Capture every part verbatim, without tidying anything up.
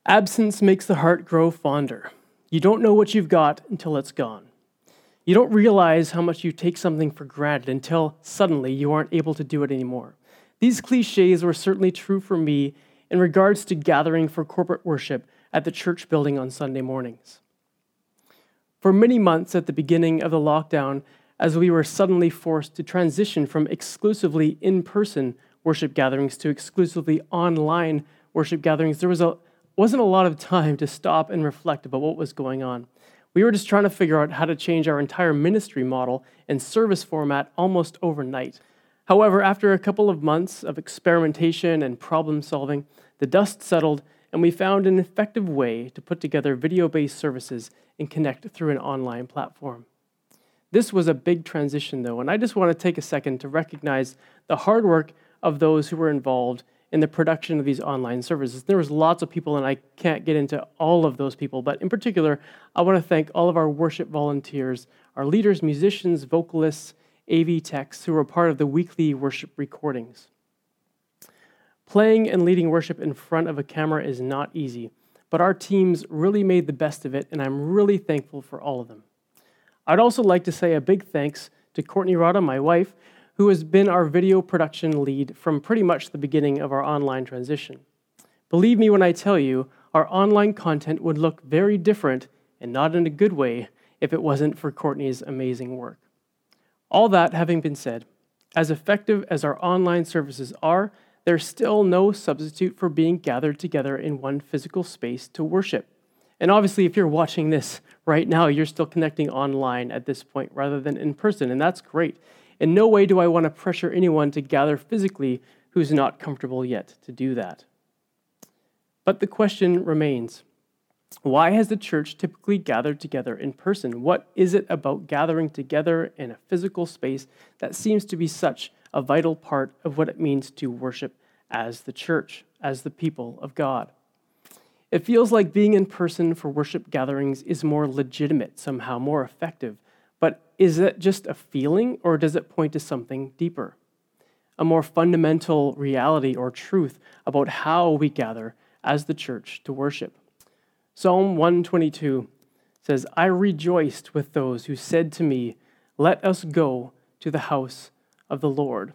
Absence makes the heart grow fonder. You don't know what you've got until it's gone. You don't realize how much you take something for granted until suddenly you aren't able to do it anymore. These cliches were certainly true for me in regards to gathering for corporate worship at the church building on Sunday mornings. For many months at the beginning of the lockdown, as we were suddenly forced to transition from exclusively in-person worship gatherings to exclusively online worship gatherings, there was a wasn't a lot of time to stop and reflect about what was going on. We were just trying to figure out how to change our entire ministry model and service format almost overnight. However, after a couple of months of experimentation and problem solving, the dust settled and we found an effective way to put together video-based services and connect through an online platform. This was a big transition though, and I just want to take a second to recognize the hard work of those who were involved in the production of these online services. There was lots of people, and I can't get into all of those people, but in particular, I want to thank all of our worship volunteers, our leaders, musicians, vocalists, A V techs who were part of the weekly worship recordings. Playing and leading worship in front of a camera is not easy, but our teams really made the best of it, and I'm really thankful for all of them. I'd also like to say a big thanks to Courtney Rada, my wife, who has been our video production lead from pretty much the beginning of our online transition. Believe me when I tell you, our online content would look very different, and not in a good way, if it wasn't for Courtney's amazing work. All that having been said, as effective as our online services are, there's still no substitute for being gathered together in one physical space to worship. And obviously, if you're watching this right now, you're still connecting online at this point rather than in person, and that's great. In no way do I want to pressure anyone to gather physically who's not comfortable yet to do that. But the question remains, why has the church typically gathered together in person? What is it about gathering together in a physical space that seems to be such a vital part of what it means to worship as the church, as the people of God? It feels like being in person for worship gatherings is more legitimate, somehow more effective. But is it just a feeling, or does it point to something deeper? A more fundamental reality or truth about how we gather as the church to worship. Psalm one twenty-two says, "I rejoiced with those who said to me, 'Let us go to the house of the Lord.'"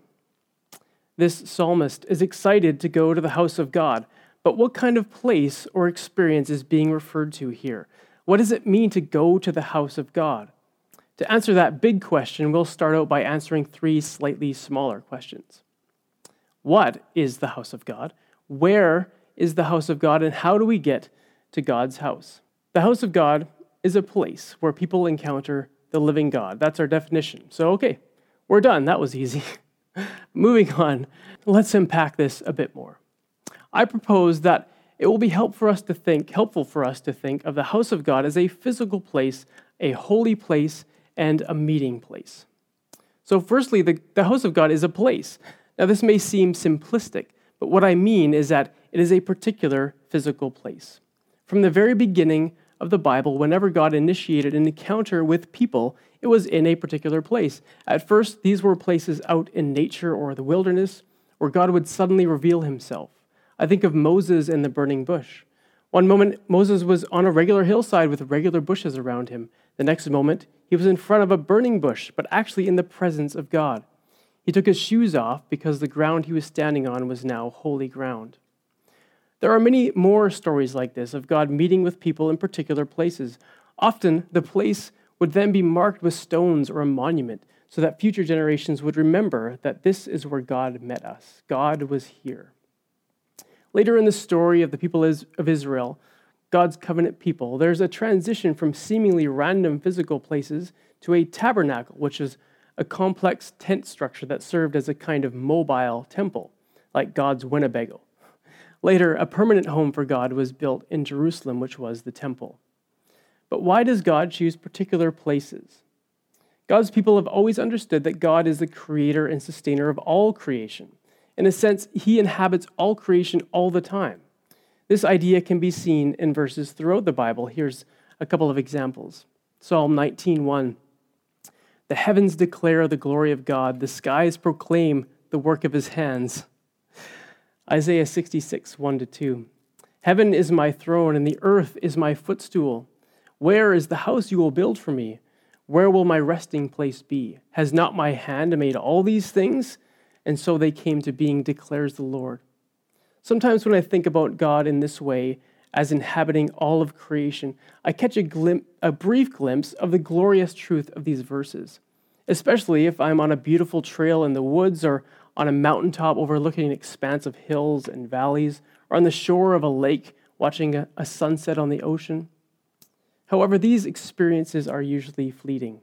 This psalmist is excited to go to the house of God, but what kind of place or experience is being referred to here? What does it mean to go to the house of God? To answer that big question, we'll start out by answering three slightly smaller questions. What is the house of God? Where is the house of God? And how do we get to God's house? The house of God is a place where people encounter the living God. That's our definition. So, okay, we're done. That was easy. Moving on, let's unpack this a bit more. I propose that it will be help for us to think, helpful for us to think of the house of God as a physical place, a holy place, and a meeting place. So firstly, the, the house of God is a place. Now this may seem simplistic, but what I mean is that it is a particular physical place. From the very beginning of the Bible, whenever God initiated an encounter with people, it was in a particular place. At first, these were places out in nature or the wilderness, where God would suddenly reveal himself. I think of Moses and the burning bush. One moment, Moses was on a regular hillside with regular bushes around him. The next moment, he was in front of a burning bush, but actually in the presence of God. He took his shoes off because the ground he was standing on was now holy ground. There are many more stories like this of God meeting with people in particular places. Often, the place would then be marked with stones or a monument so that future generations would remember that this is where God met us. God was here. Later in the story of the people of Israel, God's covenant people, there's a transition from seemingly random physical places to a tabernacle, which is a complex tent structure that served as a kind of mobile temple, like God's Winnebago. Later, a permanent home for God was built in Jerusalem, which was the temple. But why does God choose particular places? God's people have always understood that God is the creator and sustainer of all creation. In a sense, he inhabits all creation all the time. This idea can be seen in verses throughout the Bible. Here's a couple of examples. Psalm nineteen one. "The heavens declare the glory of God. The skies proclaim the work of his hands." Isaiah sixty-six, one to two. Heaven is my throne, and the earth is my footstool. Where is the house you will build for me? Where will my resting place be? Has not my hand made all these things? And so they came to being, declares the Lord. Sometimes when I think about God in this way, as inhabiting all of creation, I catch a, glim- a brief glimpse of the glorious truth of these verses, especially if I'm on a beautiful trail in the woods or on a mountaintop overlooking an expanse of hills and valleys, or on the shore of a lake watching a, a sunset on the ocean. However, these experiences are usually fleeting.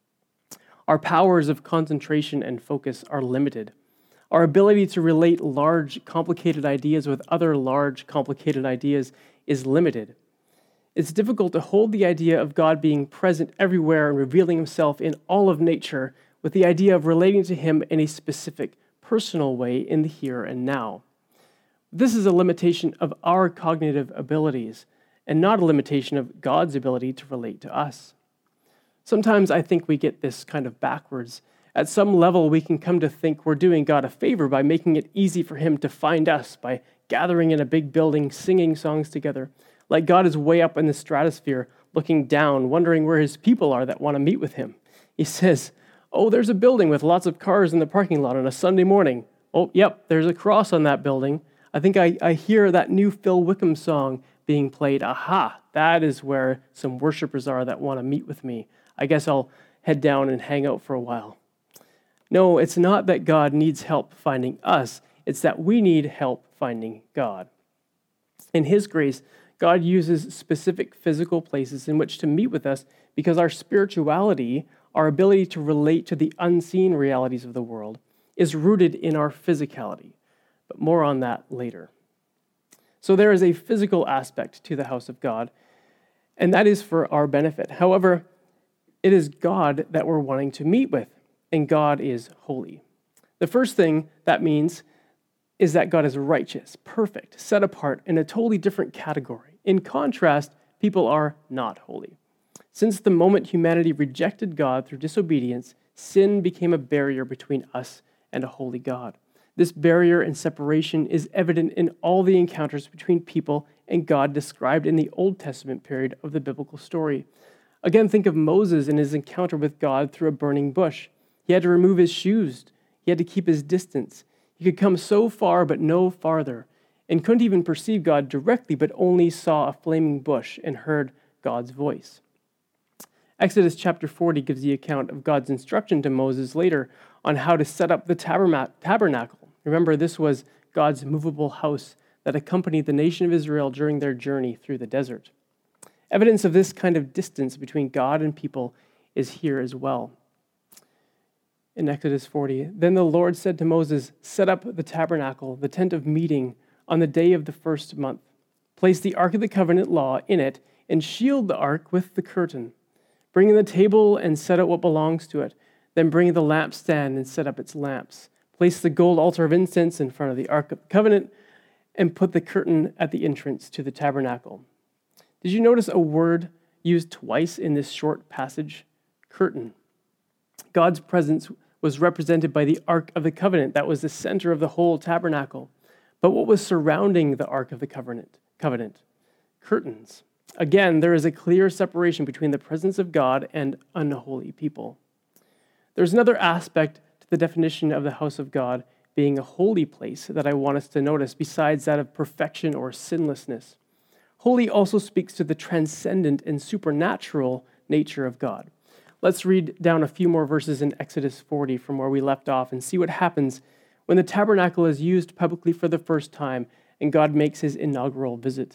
Our powers of concentration and focus are limited. Our ability to relate large, complicated ideas with other large, complicated ideas is limited. It's difficult to hold the idea of God being present everywhere and revealing himself in all of nature with the idea of relating to him in a specific, personal way in the here and now. This is a limitation of our cognitive abilities and not a limitation of God's ability to relate to us. Sometimes I think we get this kind of backwards. At some level, we can come to think we're doing God a favor by making it easy for him to find us, by gathering in a big building, singing songs together, like God is way up in the stratosphere, looking down, wondering where his people are that want to meet with him. He says, oh, there's a building with lots of cars in the parking lot on a Sunday morning. Oh, yep, there's a cross on that building. I think I, I hear that new Phil Wickham song being played. Aha, that is where some worshipers are that want to meet with me. I guess I'll head down and hang out for a while. No, it's not that God needs help finding us. It's that we need help finding God. In his grace, God uses specific physical places in which to meet with us because our spirituality, our ability to relate to the unseen realities of the world, is rooted in our physicality. But more on that later. So there is a physical aspect to the house of God, and that is for our benefit. However, it is God that we're wanting to meet with, and God is holy. The first thing that means is that God is righteous, perfect, set apart in a totally different category. In contrast, people are not holy. Since the moment humanity rejected God through disobedience, sin became a barrier between us and a holy God. This barrier and separation is evident in all the encounters between people and God described in the Old Testament period of the biblical story. Again, think of Moses and his encounter with God through a burning bush. He had to remove his shoes. He had to keep his distance. He could come so far but no farther, and couldn't even perceive God directly, but only saw a flaming bush and heard God's voice. Exodus chapter forty gives the account of God's instruction to Moses later on how to set up the tabernacle. Remember, this was God's movable house that accompanied the nation of Israel during their journey through the desert. Evidence of this kind of distance between God and people is here as well. In Exodus forty, then the Lord said to Moses, set up the tabernacle, the tent of meeting, on the day of the first month. Place the ark of the covenant law in it, and shield the ark with the curtain. Bring in the table and set out what belongs to it. Then bring the lampstand and set up its lamps. Place the gold altar of incense in front of the ark of the covenant, and put the curtain at the entrance to the tabernacle. Did you notice a word used twice in this short passage? Curtain. God's presence was represented by the Ark of the Covenant. That was the center of the whole tabernacle. But what was surrounding the Ark of the Covenant? Covenant? Curtains. Again, there is a clear separation between the presence of God and unholy people. There's another aspect to the definition of the house of God being a holy place that I want us to notice besides that of perfection or sinlessness. Holy also speaks to the transcendent and supernatural nature of God. Let's read down a few more verses in Exodus forty from where we left off and see what happens when the tabernacle is used publicly for the first time and God makes his inaugural visit.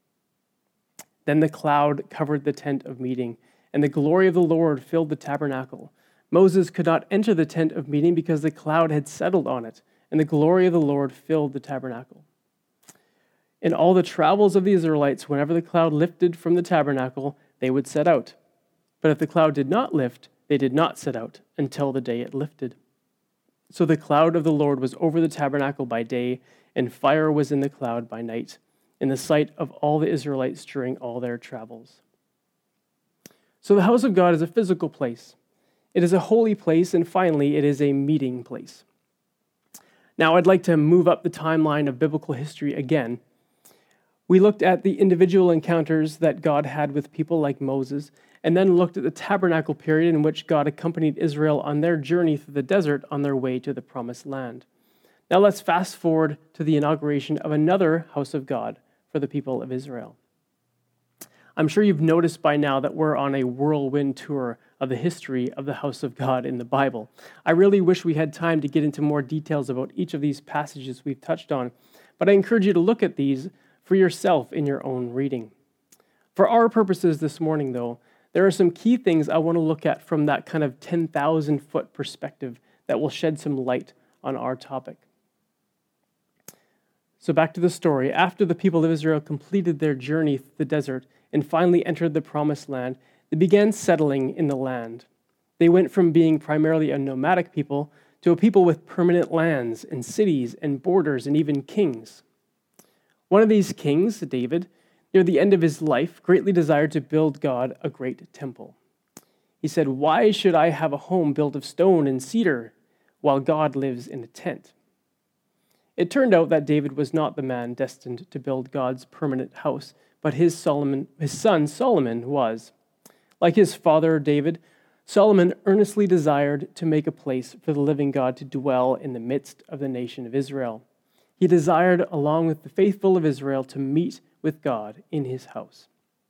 Then the cloud covered the tent of meeting, and the glory of the Lord filled the tabernacle. Moses could not enter the tent of meeting because the cloud had settled on it, and the glory of the Lord filled the tabernacle. In all the travels of the Israelites, whenever the cloud lifted from the tabernacle, they would set out. But if the cloud did not lift, they did not set out until the day it lifted. So the cloud of the Lord was over the tabernacle by day, and fire was in the cloud by night, in the sight of all the Israelites during all their travels. So the house of God is a physical place. It is a holy place, and finally, it is a meeting place. Now, I'd like to move up the timeline of biblical history again. We looked at the individual encounters that God had with people like Moses, and then looked at the tabernacle period in which God accompanied Israel on their journey through the desert on their way to the promised land. Now let's fast forward to the inauguration of another house of God for the people of Israel. I'm sure you've noticed by now that we're on a whirlwind tour of the history of the house of God in the Bible. I really wish we had time to get into more details about each of these passages we've touched on, but I encourage you to look at these for yourself in your own reading. For our purposes this morning, though, there are some key things I want to look at from that kind of ten thousand foot perspective that will shed some light on our topic. So back to the story. After the people of Israel completed their journey through the desert and finally entered the promised land, they began settling in the land. They went from being primarily a nomadic people to a people with permanent lands and cities and borders and even kings. One of these kings, David, near the end of his life, greatly desired to build God a great temple. He said, "Why should I have a home built of stone and cedar while God lives in a tent?" It turned out that David was not the man destined to build God's permanent house, but his Solomon, his son Solomon was. Like his father David, Solomon earnestly desired to make a place for the living God to dwell in the midst of the nation of Israel. He desired, along with the faithful of Israel, to meet with God in his house.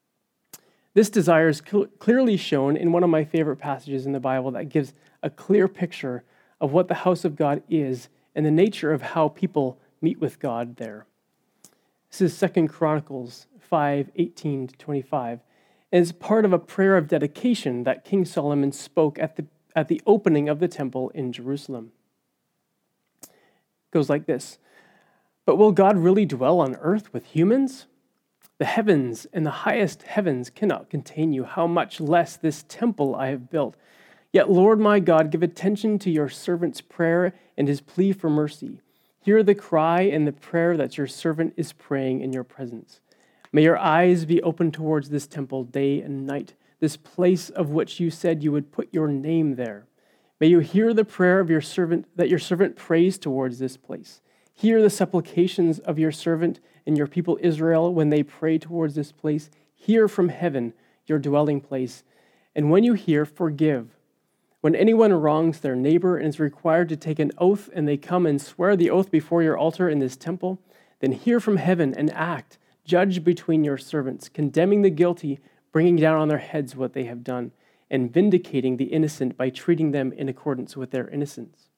This desire is cl- clearly shown in one of my favorite passages in the Bible that gives a clear picture of what the house of God is and the nature of how people meet with God there. This is Second Chronicles five, eighteen to twenty-five. And it's part of a prayer of dedication that King Solomon spoke at the, at the opening of the temple in Jerusalem. It goes like this: "But will God really dwell on earth with humans? The heavens and the highest heavens cannot contain you, how much less this temple I have built. Yet, Lord my God, give attention to your servant's prayer and his plea for mercy. Hear the cry and the prayer that your servant is praying in your presence. May your eyes be open towards this temple day and night, this place of which you said you would put your name there. May you hear the prayer of your servant that your servant prays towards this place. Hear the supplications of your servant and your people Israel when they pray towards this place. Hear from heaven your dwelling place. And when you hear, forgive. When anyone wrongs their neighbor and is required to take an oath and they come and swear the oath before your altar in this temple, then hear from heaven and act. Judge between your servants, condemning the guilty, bringing down on their heads what they have done, and vindicating the innocent by treating them in accordance with their innocence.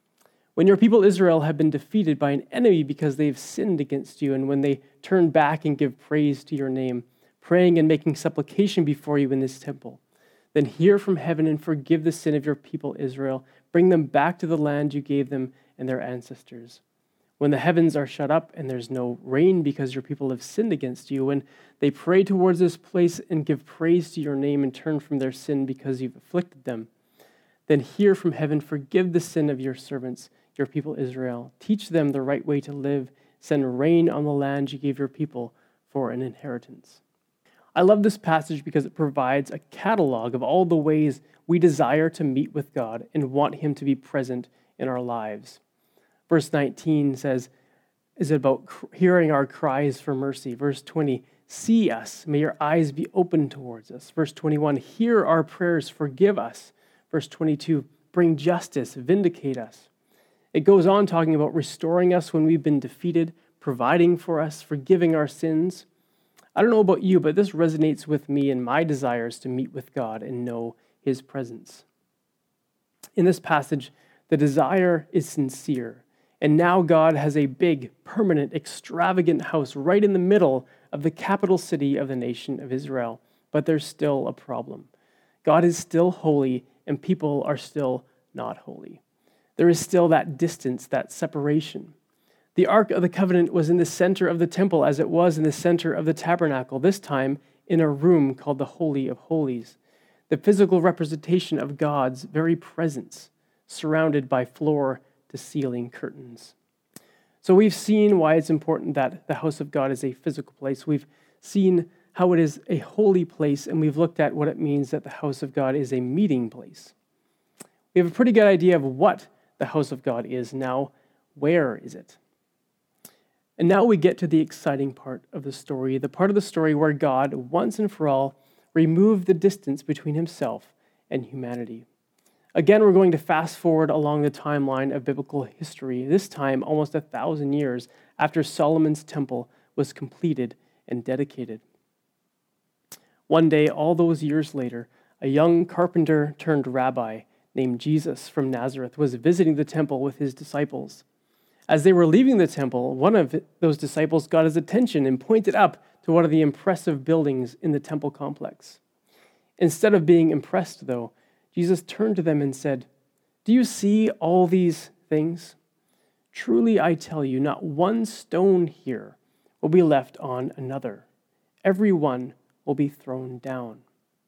When your people Israel have been defeated by an enemy because they have sinned against you, and when they turn back and give praise to your name, praying and making supplication before you in this temple, then hear from heaven and forgive the sin of your people Israel. Bring them back to the land you gave them and their ancestors. When the heavens are shut up and there's no rain because your people have sinned against you, when they pray towards this place and give praise to your name and turn from their sin because you've afflicted them, then hear from heaven, forgive the sin of your servants, your people Israel. Teach them the right way to live. Send rain on the land you gave your people for an inheritance." I love this passage because it provides a catalog of all the ways we desire to meet with God and want him to be present in our lives. Verse nineteen says, is about hearing our cries for mercy. Verse twenty, see us, may your eyes be open towards us. Verse twenty-one, hear our prayers, forgive us. Verse twenty-two, bring justice, vindicate us. It goes on talking about restoring us when we've been defeated, providing for us, forgiving our sins. I don't know about you, but this resonates with me and my desires to meet with God and know his presence. In this passage, the desire is sincere. And now God has a big, permanent, extravagant house right in the middle of the capital city of the nation of Israel. But there's still a problem. God is still holy, and people are still not holy. There is still that distance, that separation. The Ark of the Covenant was in the center of the temple as it was in the center of the tabernacle, this time in a room called the Holy of Holies, the physical representation of God's very presence, surrounded by floor-to-ceiling curtains. So we've seen why it's important that the house of God is a physical place. We've seen how it is a holy place, and we've looked at what it means that the house of God is a meeting place. We have a pretty good idea of what the house of God is. Now, where is it? And now we get to the exciting part of the story, the part of the story where God, once and for all, removed the distance between himself and humanity. Again, we're going to fast forward along the timeline of biblical history, this time almost a thousand years after Solomon's temple was completed and dedicated. One day, all those years later, a young carpenter turned rabbi named Jesus from Nazareth was visiting the temple with his disciples. As they were leaving the temple, one of those disciples got his attention and pointed up to one of the impressive buildings in the temple complex. Instead of being impressed, though, Jesus turned to them and said, "Do you see all these things? Truly, I tell you, not one stone here will be left on another. Every one will be thrown down."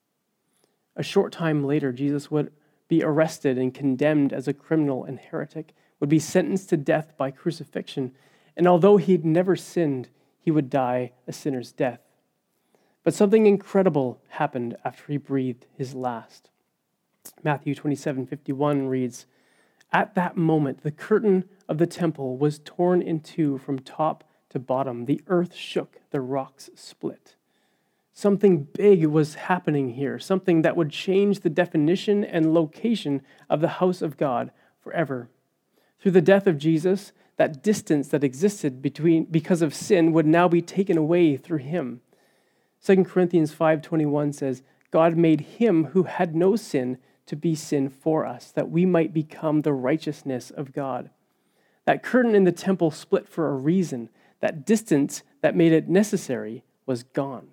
A short time later, Jesus would be arrested and condemned as a criminal and heretic, would be sentenced to death by crucifixion, and although he'd never sinned, he would die a sinner's death. But something incredible happened after he breathed his last. Matthew twenty-seven fifty-one reads, "At that moment, the curtain of the temple was torn in two from top to bottom. The earth shook, the rocks split." Something big was happening here, something that would change the definition and location of the house of God forever. Through the death of Jesus, that distance that existed between because of sin would now be taken away through him. Second Corinthians five twenty-one says, "God made him who had no sin to be sin for us, that we might become the righteousness of God." That curtain in the temple split for a reason. That distance that made it necessary was gone.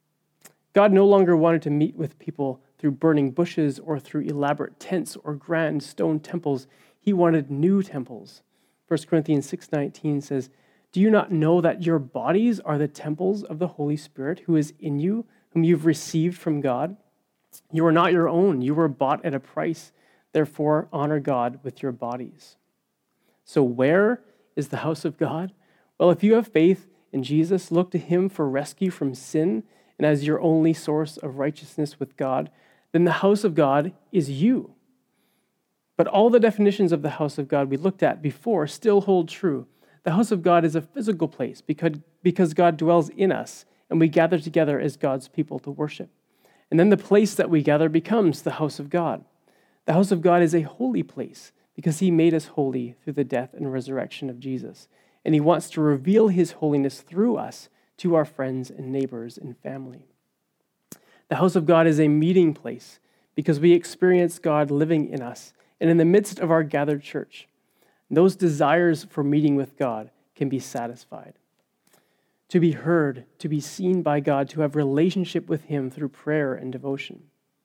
God no longer wanted to meet with people through burning bushes or through elaborate tents or grand stone temples. He wanted new temples. First Corinthians six nineteen says, "Do you not know that your bodies are the temples of the Holy Spirit who is in you, whom you've received from God? You are not your own. You were bought at a price. Therefore, honor God with your bodies." So where is the house of God? Well, if you have faith in Jesus, look to him for rescue from sin and as your only source of righteousness with God, then the house of God is you. But all the definitions of the house of God we looked at before still hold true. The house of God is a physical place because, because God dwells in us and we gather together as God's people to worship. And then the place that we gather becomes the house of God. The house of God is a holy place because he made us holy through the death and resurrection of Jesus. And he wants to reveal his holiness through us to our friends and neighbors and family. The house of God is a meeting place because we experience God living in us and in the midst of our gathered church. Those desires for meeting with God can be satisfied. To be heard, to be seen by God, to have relationship with him through prayer and devotion.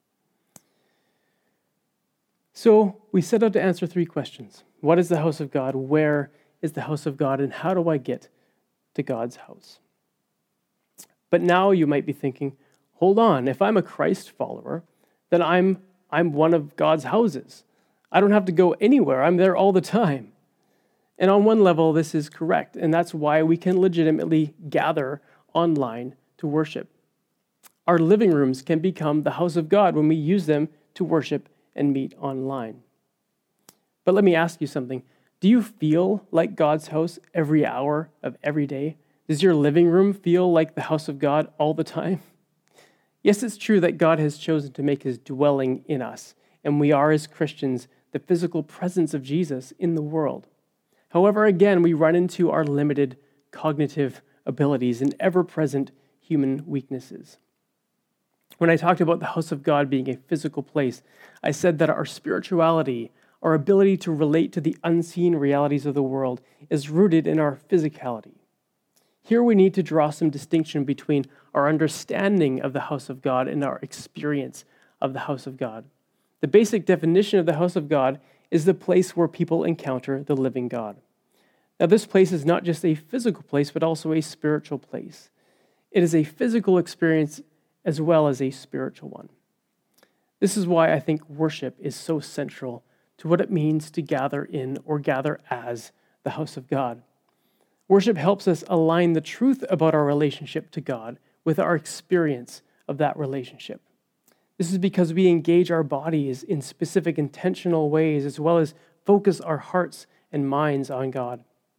So we set out to answer three questions. What is the house of God? Where is the house of God? And how do I get to God's house? But now you might be thinking, hold on, if I'm a Christ follower, then I'm, I'm one of God's houses. I don't have to go anywhere. I'm there all the time. And on one level, this is correct. And that's why we can legitimately gather online to worship. Our living rooms can become the house of God when we use them to worship and meet online. But let me ask you something. Do you feel like God's house every hour of every day? Does your living room feel like the house of God all the time? Yes, it's true that God has chosen to make his dwelling in us, and we are, as Christians, the physical presence of Jesus in the world. However, again, we run into our limited cognitive abilities and ever-present human weaknesses. When I talked about the house of God being a physical place, I said that our spirituality, our ability to relate to the unseen realities of the world, is rooted in our physicality. Here we need to draw some distinction between our understanding of the house of God and our experience of the house of God. The basic definition of the house of God is the place where people encounter the living God. Now, this place is not just a physical place, but also a spiritual place. It is a physical experience as well as a spiritual one. This is why I think worship is so central to what it means to gather in or gather as the house of God. Worship helps us align the truth about our relationship to God with our experience of that relationship. This is because we engage our bodies in specific intentional ways as well as focus our hearts and minds on God.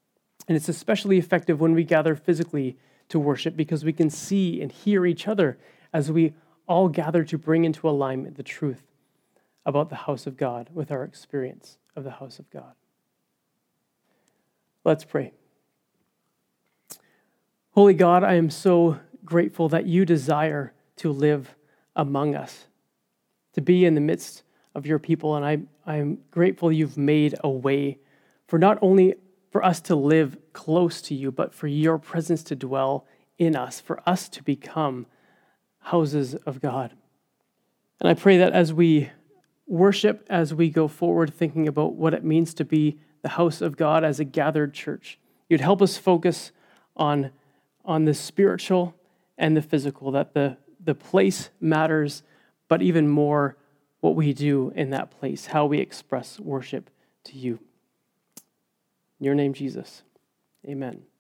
And it's especially effective when we gather physically to worship because we can see and hear each other as we all gather to bring into alignment the truth about the house of God with our experience of the house of God. Let's pray. Holy God, I am so grateful that you desire to live among us, to be in the midst of your people. And I, I'm grateful you've made a way for not only for us to live close to you, but for your presence to dwell in us, for us to become houses of God. And I pray that as we worship, as we go forward thinking about what it means to be the house of God as a gathered church, you'd help us focus on, on the spiritual and the physical, that the, the place matters, but even more what we do in that place, how we express worship to you. In your name, Jesus, amen.